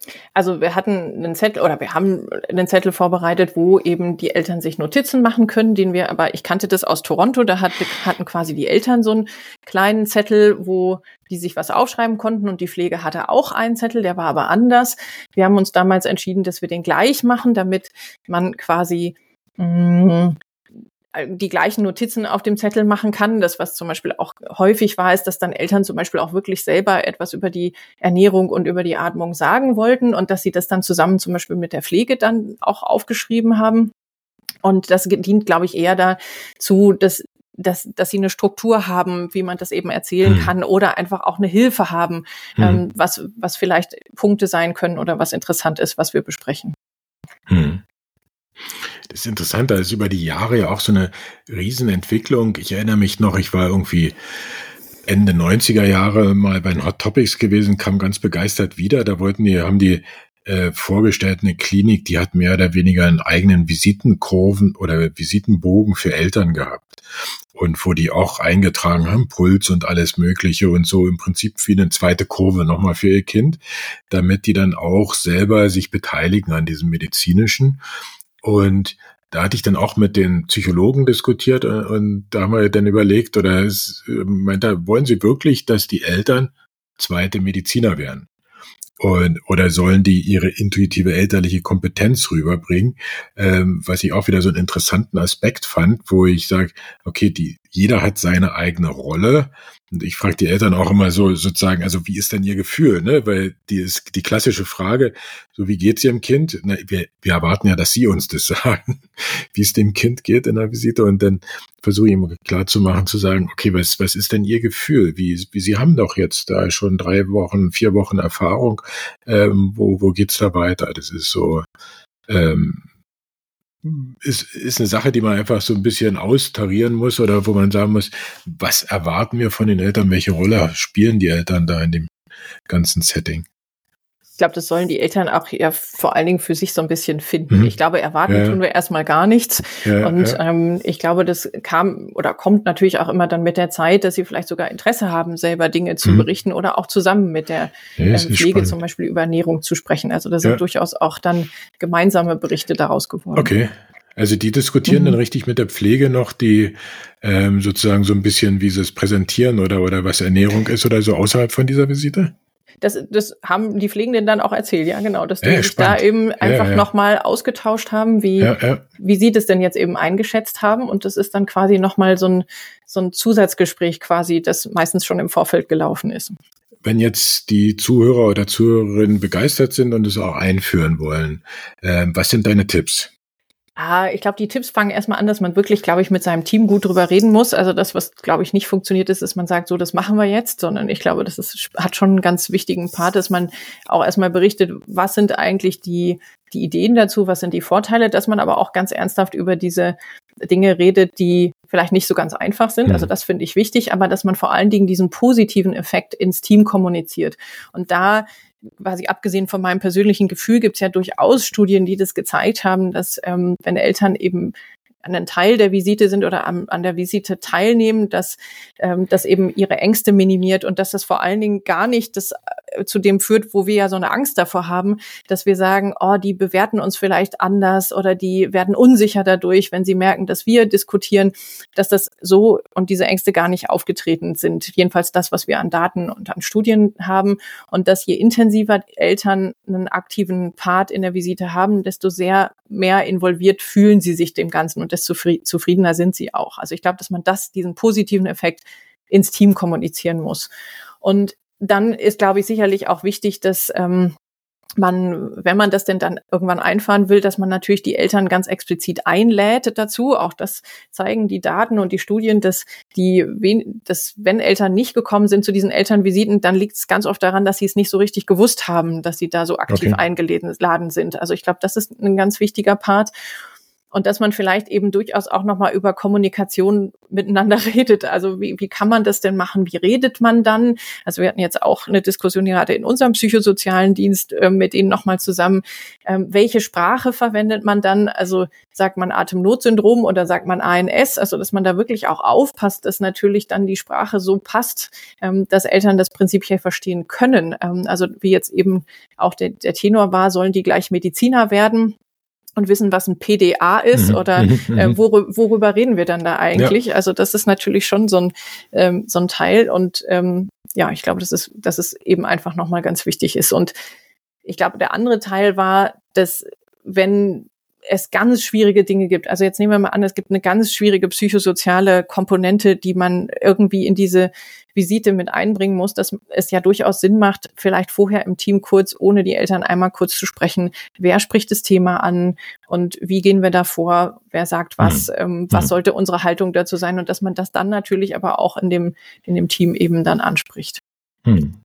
Also wir hatten einen Zettel oder wir haben einen Zettel vorbereitet, wo eben die Eltern sich Notizen machen können, den wir aber, ich kannte das aus Toronto, da hat, hatten quasi die Eltern so einen kleinen Zettel, wo die sich was aufschreiben konnten und die Pflege hatte auch einen Zettel, der war aber anders. Wir haben uns damals entschieden, dass wir den gleich machen, damit man quasi mh, die gleichen Notizen auf dem Zettel machen kann. Das, was zum Beispiel auch häufig war, ist, dass dann Eltern zum Beispiel auch wirklich selber etwas über die Ernährung und über die Atmung sagen wollten und dass sie das dann zusammen zum Beispiel mit der Pflege dann auch aufgeschrieben haben. Und das dient, glaube ich, eher dazu, dass dass, dass sie eine Struktur haben, wie man das eben erzählen hm. kann oder einfach auch eine Hilfe haben, hm. ähm, was, was vielleicht Punkte sein können oder was interessant ist, was wir besprechen. Hm. Das ist interessant, da ist über die Jahre ja auch so eine Riesenentwicklung. Ich erinnere mich noch, ich war irgendwie Ende neunziger Jahre mal bei den Hot Topics gewesen, kam ganz begeistert wieder. Da wollten die, haben die äh, vorgestellt, eine Klinik, die hat mehr oder weniger einen eigenen Visitenkurven oder Visitenbogen für Eltern gehabt. Und wo die auch eingetragen haben, Puls und alles Mögliche und so im Prinzip wie eine zweite Kurve nochmal für ihr Kind, damit die dann auch selber sich beteiligen an diesem Medizinischen. Und da hatte ich dann auch mit den Psychologen diskutiert und da haben wir dann überlegt, oder es meinte, wollen Sie wirklich, dass die Eltern zweite Mediziner werden? Und, oder sollen die ihre intuitive elterliche Kompetenz rüberbringen, ähm, was ich auch wieder so einen interessanten Aspekt fand, wo ich sage, okay, die, jeder hat seine eigene Rolle. Und ich frage die Eltern auch immer so sozusagen, also wie ist denn ihr Gefühl, ne? Weil die ist die klassische Frage, so wie geht's ihrem Kind? Na, wir, wir erwarten ja, dass sie uns das sagen, wie es dem Kind geht in der Visite, und dann versuche ich immer klar zu machen, zu sagen, okay, was was ist denn ihr Gefühl? Wie wie Sie haben doch jetzt da schon drei Wochen, vier Wochen Erfahrung, ähm, wo wo geht's da weiter? Das ist so ähm, Ist, ist eine Sache, die man einfach so ein bisschen austarieren muss oder wo man sagen muss, was erwarten wir von den Eltern, welche Rolle spielen die Eltern da in dem ganzen Setting? Ich glaube, das sollen die Eltern auch ja vor allen Dingen für sich so ein bisschen finden. Mhm. Ich glaube, erwarten ja. tun wir erstmal gar nichts. Ja, und ja. Ähm, ich glaube, das kam oder kommt natürlich auch immer dann mit der Zeit, dass sie vielleicht sogar Interesse haben, selber Dinge zu mhm. berichten oder auch zusammen mit der ja, ähm, Pflege spannend. Zum Beispiel über Ernährung zu sprechen. Also da sind ja. durchaus auch dann gemeinsame Berichte daraus geworden. Okay. Also die diskutieren mhm. dann richtig mit der Pflege noch, die ähm, sozusagen so ein bisschen, wie sie es präsentieren oder oder was Ernährung ist oder so außerhalb von dieser Visite? Das, das haben die Pflegenden dann auch erzählt, ja genau, dass die ja, sich spannend. Da eben einfach ja, ja. nochmal ausgetauscht haben, wie, ja, ja. wie sie das denn jetzt eben eingeschätzt haben, und das ist dann quasi nochmal so ein, so ein Zusatzgespräch quasi, das meistens schon im Vorfeld gelaufen ist. Wenn jetzt die Zuhörer oder Zuhörerinnen begeistert sind und es auch einführen wollen, äh, was sind deine Tipps? Ah, ich glaube, die Tipps fangen erstmal an, dass man wirklich, glaube ich, mit seinem Team gut drüber reden muss. Also das, was, glaube ich, nicht funktioniert ist, ist, man sagt, so, das machen wir jetzt, sondern ich glaube, das ist, hat schon einen ganz wichtigen Part, dass man auch erstmal berichtet, was sind eigentlich die, die Ideen dazu, was sind die Vorteile, dass man aber auch ganz ernsthaft über diese Dinge redet, die vielleicht nicht so ganz einfach sind. Also das finde ich wichtig, aber dass man vor allen Dingen diesen positiven Effekt ins Team kommuniziert. Und da quasi abgesehen von meinem persönlichen Gefühl gibt es ja durchaus Studien, die das gezeigt haben, dass ähm, wenn Eltern eben an einem Teil der Visite sind oder an, an der Visite teilnehmen, dass ähm, das eben ihre Ängste minimiert und dass das vor allen Dingen gar nicht das äh, zu dem führt, wo wir ja so eine Angst davor haben, dass wir sagen, oh, die bewerten uns vielleicht anders oder die werden unsicher dadurch, wenn sie merken, dass wir diskutieren, dass das so und diese Ängste gar nicht aufgetreten sind. Jedenfalls das, was wir an Daten und an Studien haben, und dass je intensiver Eltern einen aktiven Part in der Visite haben, desto sehr mehr involviert fühlen sie sich dem Ganzen und desto zufriedener sind sie auch. Also ich glaube, dass man das, diesen positiven Effekt ins Team kommunizieren muss. Und dann ist, glaube ich, sicherlich auch wichtig, dass ähm, man, wenn man das denn dann irgendwann einfahren will, dass man natürlich die Eltern ganz explizit einlädt dazu. Auch das zeigen die Daten und die Studien, dass die, dass wenn Eltern nicht gekommen sind zu diesen Elternvisiten, dann liegt es ganz oft daran, dass sie es nicht so richtig gewusst haben, dass sie da so aktiv okay. eingeladen sind. Also ich glaube, das ist ein ganz wichtiger Part. und dass man vielleicht eben durchaus auch nochmal über Kommunikation miteinander redet. Also wie, wie kann man das denn machen? Wie redet man dann? Also wir hatten jetzt auch eine Diskussion gerade in unserem psychosozialen Dienst äh, mit ihnen nochmal zusammen. Ähm, welche Sprache verwendet man dann? Also sagt man Atemnotsyndrom oder sagt man A N S? Also dass man da wirklich auch aufpasst, dass natürlich dann die Sprache so passt, ähm, dass Eltern das prinzipiell verstehen können. Ähm, also wie jetzt eben auch der, der Tenor war, sollen die gleich Mediziner werden und wissen, was ein P D A ist Mhm. oder Mhm. äh, worüber, worüber reden wir dann da eigentlich? Ja. Also das ist natürlich schon so ein ähm, so ein Teil und ähm, ja, ich glaube, das ist, dass es eben einfach nochmal ganz wichtig ist. Und ich glaube, der andere Teil war, dass wenn es ganz schwierige Dinge gibt, also jetzt nehmen wir mal an, es gibt eine ganz schwierige psychosoziale Komponente, die man irgendwie in diese Visite mit einbringen muss, dass es ja durchaus Sinn macht, vielleicht vorher im Team kurz, ohne die Eltern einmal kurz zu sprechen, wer spricht das Thema an und wie gehen wir da vor, wer sagt was, mhm. ähm, was sollte unsere Haltung dazu sein und dass man das dann natürlich aber auch in dem, in dem Team eben dann anspricht. Hm.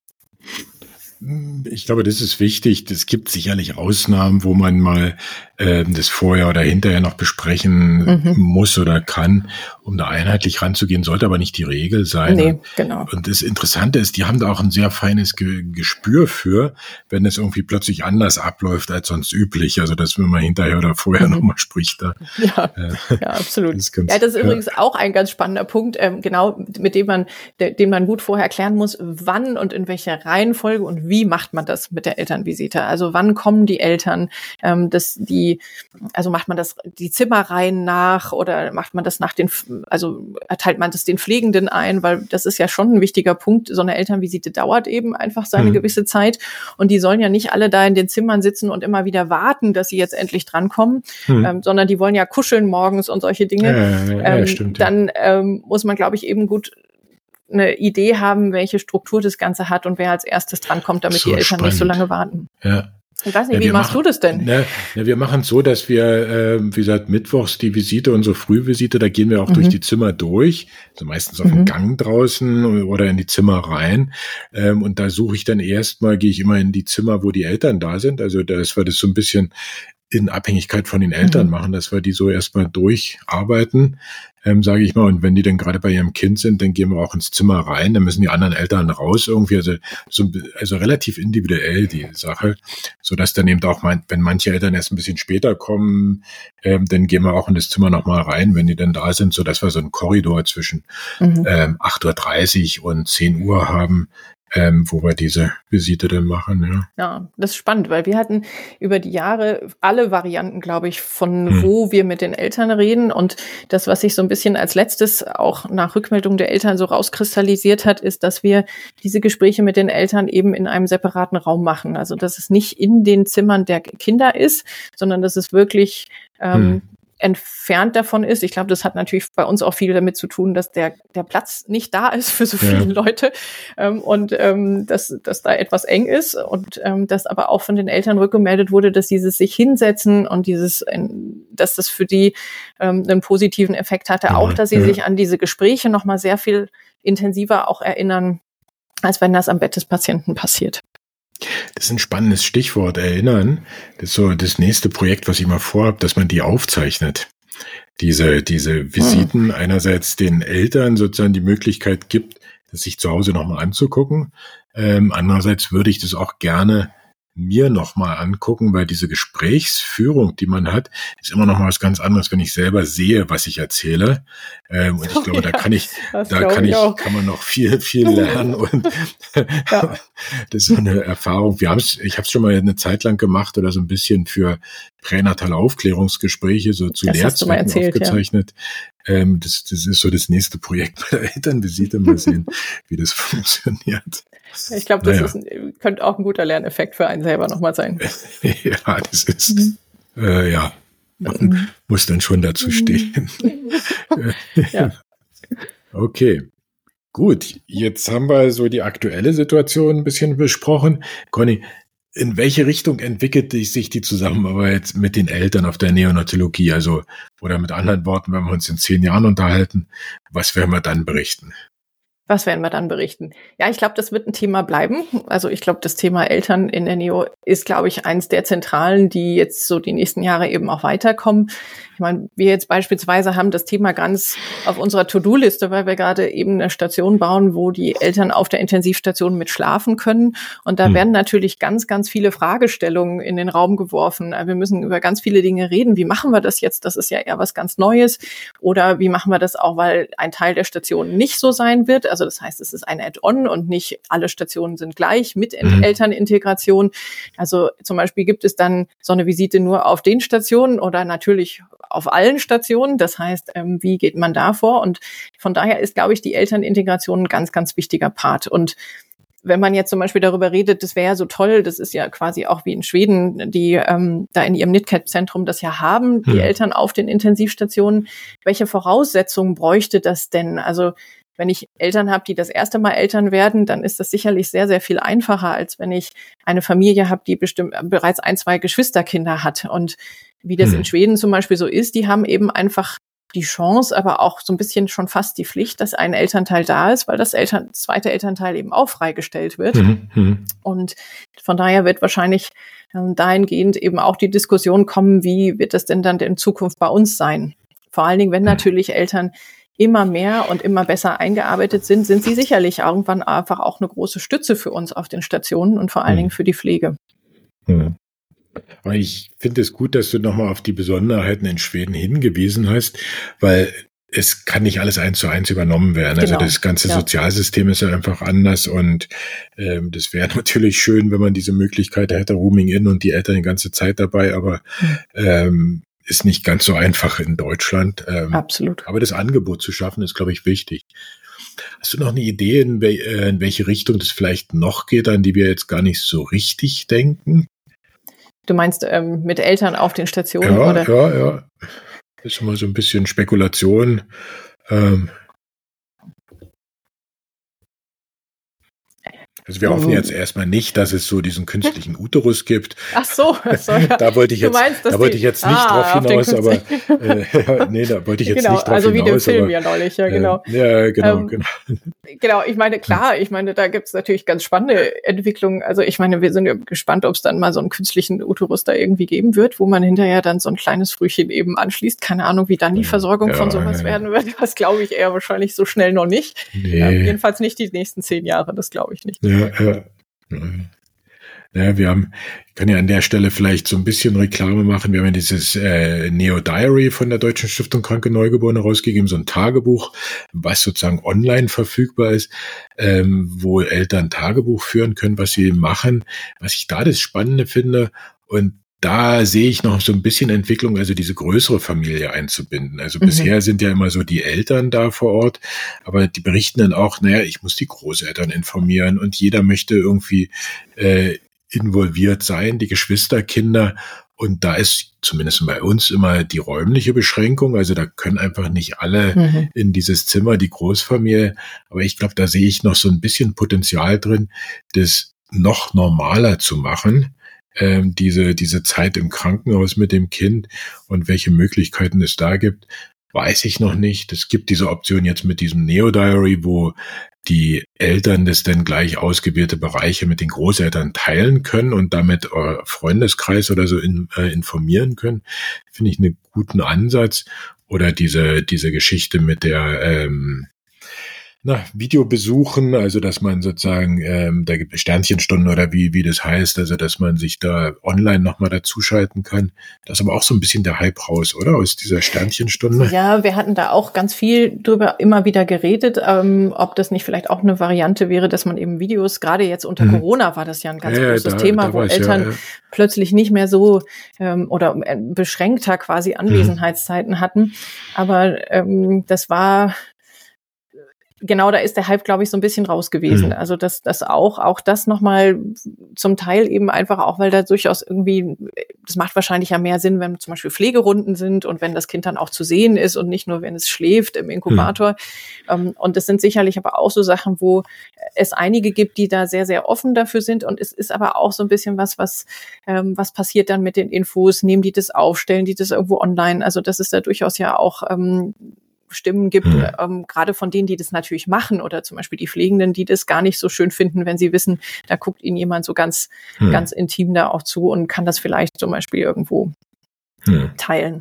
Ich glaube, das ist wichtig. Es gibt sicherlich Ausnahmen, wo man mal äh, das vorher oder hinterher noch besprechen mhm. muss oder kann, um da einheitlich ranzugehen, sollte aber nicht die Regel sein. Nee, genau. Und das Interessante ist, die haben da auch ein sehr feines Ge- Gespür für, wenn es irgendwie plötzlich anders abläuft als sonst üblich. Also, dass wenn man hinterher oder vorher mhm. nochmal spricht. Da, ja, äh, ja, absolut. Das ist ganz, ja, das ist ja. übrigens auch ein ganz spannender Punkt, ähm, genau, mit dem man, de, den man gut vorher erklären muss, wann und in welcher Reihenfolge und wie macht man das mit der Elternvisite? Also wann kommen die Eltern? Ähm, das, die, also macht man das die Zimmerreihen nach oder macht man das nach den, also erteilt man das den Pflegenden ein? Weil das ist ja schon ein wichtiger Punkt. So eine Elternvisite dauert eben einfach seine mhm. gewisse Zeit und die sollen ja nicht alle da in den Zimmern sitzen und immer wieder warten, dass sie jetzt endlich drankommen, mhm. ähm, sondern die wollen ja kuscheln morgens und solche Dinge. Ja, ja, ja, ähm, stimmt, dann ja. ähm, muss man, glaube ich, eben gut eine Idee haben, welche Struktur das Ganze hat und wer als erstes drankommt, damit so die Eltern spannend. Nicht so lange warten. Ja. Ich weiß nicht, ja, wie machst machen, du das denn? Ne, ne, wir machen es so, dass wir, äh, wie gesagt, mittwochs die Visite, unsere Frühvisite, da gehen wir auch mhm. durch die Zimmer durch, also meistens auf mhm. den Gang draußen oder in die Zimmer rein. Ähm, und da suche ich dann erstmal, gehe ich immer in die Zimmer, wo die Eltern da sind. Also dass wir das so ein bisschen in Abhängigkeit von den Eltern mhm. machen, dass wir die so erstmal durcharbeiten, ähm, sage ich mal. Und wenn die dann gerade bei ihrem Kind sind, dann gehen wir auch ins Zimmer rein. Dann müssen die anderen Eltern raus irgendwie. Also, so, also relativ individuell die Sache, so dass dann eben auch, mein, wenn manche Eltern erst ein bisschen später kommen, ähm, dann gehen wir auch in das Zimmer nochmal rein, wenn die dann da sind, so dass wir so einen Korridor zwischen mhm. ähm, acht Uhr dreißig und zehn Uhr haben. Ähm, wo wir diese Visite dann machen, ja. Ja, das ist spannend, weil wir hatten über die Jahre alle Varianten, glaube ich, von hm. wo wir mit den Eltern reden und das, was sich so ein bisschen als letztes auch nach Rückmeldung der Eltern so rauskristallisiert hat, ist, dass wir diese Gespräche mit den Eltern eben in einem separaten Raum machen. Also, dass es nicht in den Zimmern der Kinder ist, sondern dass es wirklich ähm, hm. entfernt davon ist. Ich glaube, das hat natürlich bei uns auch viel damit zu tun, dass der der Platz nicht da ist für so viele ja. Leute ähm, und ähm, dass dass da etwas eng ist und ähm, dass aber auch von den Eltern rückgemeldet wurde, dass dieses sich hinsetzen und dieses, dass das für die ähm, einen positiven Effekt hatte, ja, auch, dass sie ja. sich an diese Gespräche noch mal sehr viel intensiver auch erinnern, als wenn das am Bett des Patienten passiert. Das ist ein spannendes Stichwort, erinnern. Das ist so das nächste Projekt, was ich mal vorhabe, dass man die aufzeichnet. Diese, diese Visiten hm. einerseits den Eltern sozusagen die Möglichkeit gibt, das sich zu Hause nochmal anzugucken. Ähm, andererseits würde ich das auch gerne mir nochmal angucken, weil diese Gesprächsführung, die man hat, ist immer noch mal was ganz anderes, wenn ich selber sehe, was ich erzähle. Ähm, und ich oh, glaube, ja, da kann ich, da kann ich, ich kann man noch viel, viel lernen und ja. das ist so eine Erfahrung. Wir haben es, ich habe es schon mal eine Zeit lang gemacht oder so ein bisschen für pränatale Aufklärungsgespräche, so zu Lehrzwecken aufgezeichnet. Ja. Ähm, das, das ist so das nächste Projekt bei der Elternvisite. Mal sehen, wie das funktioniert. Ich glaube, das naja. ist, könnte auch ein guter Lerneffekt für einen selber nochmal sein. Ja, das ist, mhm. äh, ja, man mhm. muss dann schon dazu stehen. Ja. Okay, gut. Jetzt haben wir so die aktuelle Situation ein bisschen besprochen. Conny, in welche Richtung entwickelt sich die Zusammenarbeit mit den Eltern auf der Neonatologie? Also, oder mit anderen Worten, wenn wir uns in zehn Jahren unterhalten, was werden wir dann berichten? Was werden wir dann berichten? Ja, ich glaube, das wird ein Thema bleiben. Also ich glaube, das Thema Eltern in der Neo ist, glaube ich, eins der zentralen, die jetzt so die nächsten Jahre eben auch weiterkommen. Ich meine, wir jetzt beispielsweise haben das Thema ganz auf unserer To-Do-Liste, weil wir gerade eben eine Station bauen, wo die Eltern auf der Intensivstation mit schlafen können. Und da hm. werden natürlich ganz, ganz viele Fragestellungen in den Raum geworfen. Wir müssen über ganz viele Dinge reden. Wie machen wir das jetzt? Das ist ja eher was ganz Neues. Oder wie machen wir das auch, weil ein Teil der Station nicht so sein wird? Also das heißt, es ist ein Add-on und nicht alle Stationen sind gleich mit hm. Elternintegration. Also zum Beispiel gibt es dann so eine Visite nur auf den Stationen oder natürlich auf allen Stationen. Das heißt, ähm, wie geht man da vor? Und von daher ist, glaube ich, die Elternintegration ein ganz, ganz wichtiger Part. Und wenn man jetzt zum Beispiel darüber redet, das wäre ja so toll, das ist ja quasi auch wie in Schweden, die ähm, da in ihrem NITCAT-Zentrum das ja haben, die hm. Eltern auf den Intensivstationen. Welche Voraussetzungen bräuchte das denn? Also wenn ich Eltern habe, die das erste Mal Eltern werden, dann ist das sicherlich sehr, sehr viel einfacher, als wenn ich eine Familie habe, die bestimmt bereits ein, zwei Geschwisterkinder hat. Und wie das in Schweden zum Beispiel so ist, die haben eben einfach die Chance, aber auch so ein bisschen schon fast die Pflicht, dass ein Elternteil da ist, weil das Eltern, das zweite Elternteil eben auch freigestellt wird. Mhm. Und von daher wird wahrscheinlich ähm, dahingehend eben auch die Diskussion kommen, wie wird das denn dann in Zukunft bei uns sein? Vor allen Dingen, wenn natürlich Eltern immer mehr und immer besser eingearbeitet sind, sind sie sicherlich irgendwann einfach auch eine große Stütze für uns auf den Stationen und vor allen Dingen für die Pflege. Mhm. Aber ich finde es gut, dass du nochmal auf die Besonderheiten in Schweden hingewiesen hast, weil es kann nicht alles eins zu eins übernommen werden. Genau. Also das ganze ja. Sozialsystem ist ja einfach anders und ähm, das wäre natürlich schön, wenn man diese Möglichkeit hätte, Rooming in und die Eltern die ganze Zeit dabei, aber ähm, ist nicht ganz so einfach in Deutschland. Ähm, Absolut. Aber das Angebot zu schaffen, ist, glaube ich, wichtig. Hast du noch eine Idee, in, wel- äh, in welche Richtung das vielleicht noch geht, an die wir jetzt gar nicht so richtig denken? Du meinst ähm, mit Eltern auf den Stationen? Ja, oder? ja, ja. Das ist immer so ein bisschen Spekulation. Ähm, Also wir hoffen jetzt erstmal nicht, dass es so diesen künstlichen Uterus gibt. Ach so, so ja. da wollte ich jetzt, meinst, da wollte ich jetzt nicht ah, drauf hinaus, aber äh, nee, da wollte ich jetzt genau, nicht drauf also hinaus. Also wie der Film aber, ja neulich, ja genau. Äh, ja, genau, ähm, genau. Genau, ich meine, klar, ich meine, da gibt's natürlich ganz spannende Entwicklungen. Also ich meine, wir sind ja gespannt, ob es dann mal so einen künstlichen Uterus da irgendwie geben wird, wo man hinterher dann so ein kleines Frühchen eben anschließt. Keine Ahnung, wie dann die Versorgung ja, von sowas ja, werden wird. Das glaube ich eher wahrscheinlich so schnell noch nicht. Nee. Ähm, jedenfalls nicht die nächsten zehn Jahre, das glaube ich nicht. Ja, ja. Ja, wir haben, ich kann ja an der Stelle vielleicht so ein bisschen Reklame machen. Wir haben ja dieses äh, Neo Diary von der Deutschen Stiftung Kranke Neugeborene rausgegeben, so ein Tagebuch, was sozusagen online verfügbar ist, ähm, wo Eltern Tagebuch führen können, was sie machen. Was ich da das Spannende finde, und da sehe ich noch so ein bisschen Entwicklung, also diese größere Familie einzubinden. Also mhm. bisher sind ja immer so die Eltern da vor Ort, aber die berichten dann auch, naja, ich muss die Großeltern informieren und jeder möchte irgendwie äh, involviert sein, die Geschwisterkinder. Und da ist zumindest bei uns immer die räumliche Beschränkung. Also da können einfach nicht alle mhm. in dieses Zimmer, die Großfamilie. Aber ich glaube, da sehe ich noch so ein bisschen Potenzial drin, das noch normaler zu machen. Ähm, diese, diese Zeit im Krankenhaus mit dem Kind und welche Möglichkeiten es da gibt, weiß ich noch nicht. Es gibt diese Option jetzt mit diesem Neo-Diary, wo die Eltern das dann gleich ausgewählte Bereiche mit den Großeltern teilen können und damit äh, Freundeskreis oder so in, äh, informieren können. Finde ich einen guten Ansatz. Oder diese, diese Geschichte mit der, ähm, Na, Videobesuchen, also dass man sozusagen, ähm, da gibt es Sternchenstunden oder wie wie das heißt, also dass man sich da online nochmal dazuschalten kann. Das ist aber auch so ein bisschen der Hype raus, oder? Aus dieser Sternchenstunde. Ja, wir hatten da auch ganz viel drüber immer wieder geredet, ähm, ob das nicht vielleicht auch eine Variante wäre, dass man eben Videos, gerade jetzt unter mhm. Corona war das ja ein ganz ja, großes da, Thema, da wo Eltern ja, ja. plötzlich nicht mehr so ähm, oder beschränkter quasi Anwesenheitszeiten mhm. hatten. Aber ähm, das war Genau, da ist der Hype, glaube ich, so ein bisschen raus gewesen. Mhm. Also das, das auch, auch das nochmal zum Teil eben einfach auch, weil da durchaus irgendwie, das macht wahrscheinlich ja mehr Sinn, wenn zum Beispiel Pflegerunden sind und wenn das Kind dann auch zu sehen ist und nicht nur, wenn es schläft im Inkubator. Mhm. Und das sind sicherlich aber auch so Sachen, wo es einige gibt, die da sehr, sehr offen dafür sind. Und es ist aber auch so ein bisschen was, was, ähm, was passiert dann mit den Infos? Nehmen die das auf, stellen die das irgendwo online? Also das ist da durchaus ja auch, ähm, Stimmen gibt, mhm. ähm, gerade von denen, die das natürlich machen oder zum Beispiel die Pflegenden, die das gar nicht so schön finden, wenn sie wissen, da guckt ihnen jemand so ganz, mhm. ganz intim da auch zu und kann das vielleicht zum Beispiel irgendwo mhm. teilen.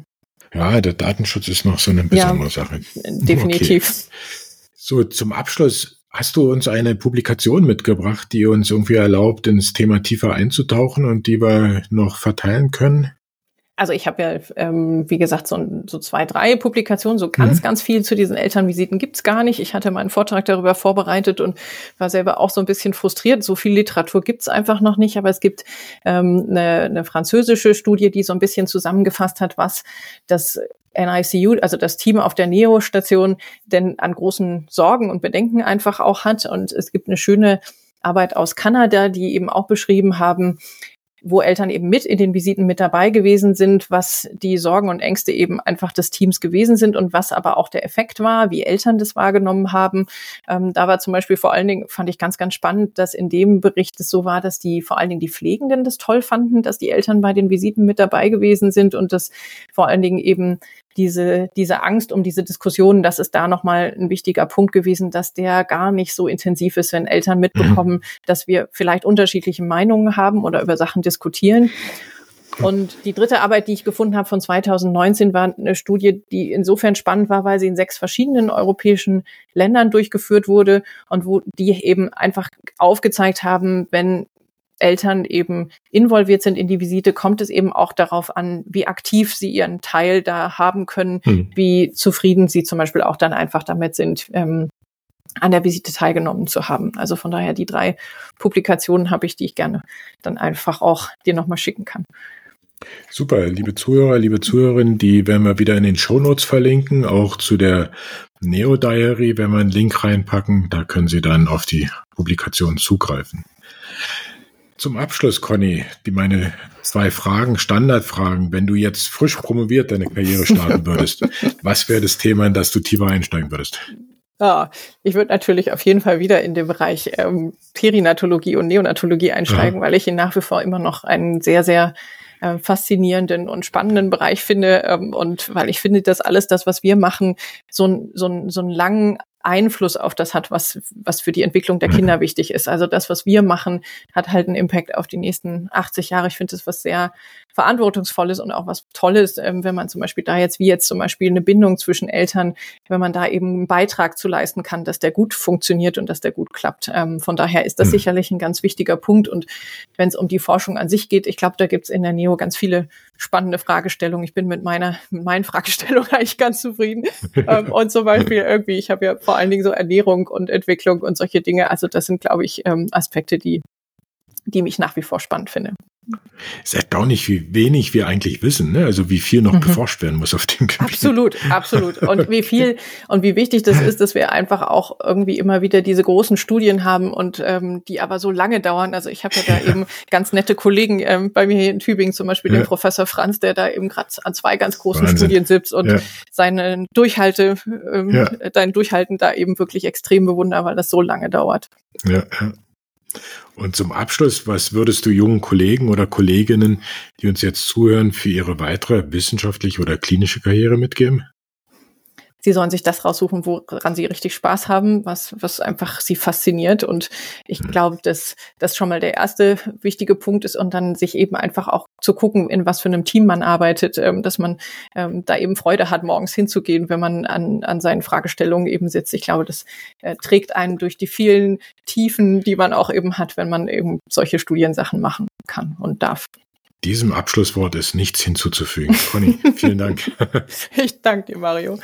Ja, der Datenschutz ist noch so eine besondere ja, Sache. Definitiv. Okay. So, zum Abschluss, hast du uns eine Publikation mitgebracht, die uns irgendwie erlaubt, ins Thema tiefer einzutauchen und die wir noch verteilen können? Also ich habe ja, ähm, wie gesagt, so, so zwei, drei Publikationen, so ganz, mhm. ganz viel zu diesen Elternvisiten gibt's gar nicht. Ich hatte meinen Vortrag darüber vorbereitet und war selber auch so ein bisschen frustriert. So viel Literatur gibt's einfach noch nicht, aber es gibt ähm, eine, eine französische Studie, die so ein bisschen zusammengefasst hat, was das N I C U, also das Team auf der Neo-Station, denn an großen Sorgen und Bedenken einfach auch hat. Und es gibt eine schöne Arbeit aus Kanada, die eben auch beschrieben haben, wo Eltern eben mit in den Visiten mit dabei gewesen sind, was die Sorgen und Ängste eben einfach des Teams gewesen sind und was aber auch der Effekt war, wie Eltern das wahrgenommen haben. Ähm, da war zum Beispiel vor allen Dingen, fand ich ganz, ganz spannend, dass in dem Bericht es so war, dass die vor allen Dingen die Pflegenden das toll fanden, dass die Eltern bei den Visiten mit dabei gewesen sind und dass vor allen Dingen eben diese diese Angst um diese Diskussionen, das ist da nochmal ein wichtiger Punkt gewesen, dass der gar nicht so intensiv ist, wenn Eltern mitbekommen, mhm. dass wir vielleicht unterschiedliche Meinungen haben oder über Sachen diskutieren. Und die dritte Arbeit, die ich gefunden habe von zweitausendneunzehn, war eine Studie, die insofern spannend war, weil sie in sechs verschiedenen europäischen Ländern durchgeführt wurde und wo die eben einfach aufgezeigt haben, wenn Eltern eben involviert sind in die Visite, kommt es eben auch darauf an, wie aktiv sie ihren Teil da haben können, hm. wie zufrieden sie zum Beispiel auch dann einfach damit sind, ähm, an der Visite teilgenommen zu haben. Also von daher die drei Publikationen habe ich, die ich gerne dann einfach auch dir nochmal schicken kann. Super, liebe Zuhörer, liebe Zuhörerinnen, die werden wir wieder in den Shownotes verlinken, auch zu der Neo Diary werden wir einen Link reinpacken, da können Sie dann auf die Publikation zugreifen. Zum Abschluss, Conny, die meine zwei Fragen, Standardfragen. Wenn du jetzt frisch promoviert deine Karriere starten würdest, was wäre das Thema, in das du tiefer einsteigen würdest? Ja, ich würde natürlich auf jeden Fall wieder in den Bereich ähm, Perinatologie und Neonatologie einsteigen, Aha. weil ich ihn nach wie vor immer noch einen sehr, sehr äh, faszinierenden und spannenden Bereich finde ähm, und weil ich finde, dass alles das, was wir machen, so ein so ein so einen langen Einfluss auf das hat, was was für die Entwicklung der Kinder wichtig ist. Also das, was wir machen, hat halt einen Impact auf die nächsten achtzig Jahre. Ich finde das was sehr Verantwortungsvolles und auch was Tolles, ähm, wenn man zum Beispiel da jetzt, wie jetzt zum Beispiel eine Bindung zwischen Eltern, wenn man da eben einen Beitrag zu leisten kann, dass der gut funktioniert und dass der gut klappt. Ähm, von daher ist das mhm. sicherlich ein ganz wichtiger Punkt. Und wenn es um die Forschung an sich geht, ich glaube, da gibt es in der Neo ganz viele spannende Fragestellungen. Ich bin mit meiner mit meinen Fragestellungen eigentlich ganz zufrieden. ähm, und zum Beispiel irgendwie, ich habe ja vor allen Dingen so Ernährung und Entwicklung und solche Dinge. Also das sind, glaube ich, ähm, Aspekte, die die mich nach wie vor spannend finde. Es ist erstaunlich, wie wenig wir eigentlich wissen, ne? Also wie viel noch mhm. geforscht werden muss auf dem Gebiet. Absolut, absolut. Und wie viel und wie wichtig das ist, dass wir einfach auch irgendwie immer wieder diese großen Studien haben und ähm, die aber so lange dauern. Also ich habe ja da ja. eben ganz nette Kollegen ähm, bei mir hier in Tübingen, zum Beispiel ja. den Professor Franz, der da eben gerade an zwei ganz großen Wahnsinn. Studien sitzt und ja. seine Durchhalte, ähm, ja. dein Durchhalten da eben wirklich extrem bewundere, weil das so lange dauert. Ja, ja. Und zum Abschluss, was würdest du jungen Kollegen oder Kolleginnen, die uns jetzt zuhören, für ihre weitere wissenschaftliche oder klinische Karriere mitgeben? Sie sollen sich das raussuchen, woran sie richtig Spaß haben, was was einfach sie fasziniert. Und ich mhm. glaube, dass das schon mal der erste wichtige Punkt ist und dann sich eben einfach auch zu gucken, in was für einem Team man arbeitet, ähm, dass man ähm, da eben Freude hat, morgens hinzugehen, wenn man an an seinen Fragestellungen eben sitzt. Ich glaube, das äh, trägt einen durch die vielen Tiefen, die man auch eben hat, wenn man eben solche Studiensachen machen kann und darf. Diesem Abschlusswort ist nichts hinzuzufügen. Conny, vielen Dank. Ich danke dir, Mario.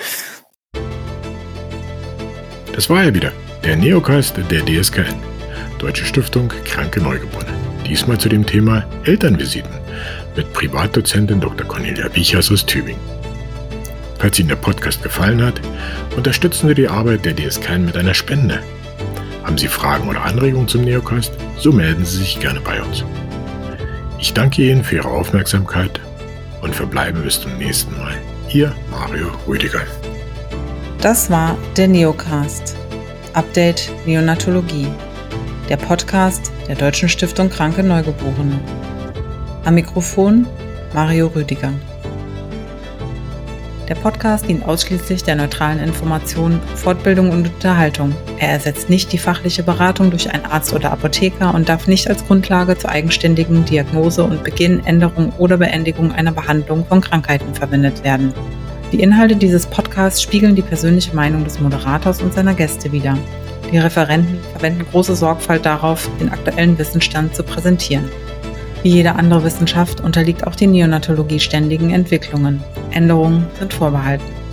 Das war ja wieder der Neocast der D S K N, Deutsche Stiftung Kranke Neugeborene. Diesmal zu dem Thema Elternvisiten mit Privatdozentin Doktor Cornelia Wiechers aus Tübingen. Falls Ihnen der Podcast gefallen hat, unterstützen Sie die Arbeit der D S K N mit einer Spende. Haben Sie Fragen oder Anregungen zum Neocast? So melden Sie sich gerne bei uns. Ich danke Ihnen für Ihre Aufmerksamkeit und verbleibe bis zum nächsten Mal. Ihr Mario Rüdiger. Das war der Neocast. Update Neonatologie. Der Podcast der Deutschen Stiftung Kranke Neugeborene. Am Mikrofon Mario Rüdiger. Der Podcast dient ausschließlich der neutralen Information, Fortbildung und Unterhaltung. Er ersetzt nicht die fachliche Beratung durch einen Arzt oder Apotheker und darf nicht als Grundlage zur eigenständigen Diagnose und Beginn, Änderung oder Beendigung einer Behandlung von Krankheiten verwendet werden. Die Inhalte dieses Podcasts spiegeln die persönliche Meinung des Moderators und seiner Gäste wider. Die Referenten verwenden große Sorgfalt darauf, den aktuellen Wissensstand zu präsentieren. Wie jede andere Wissenschaft unterliegt auch die Neonatologie ständigen Entwicklungen. Änderungen sind vorbehalten.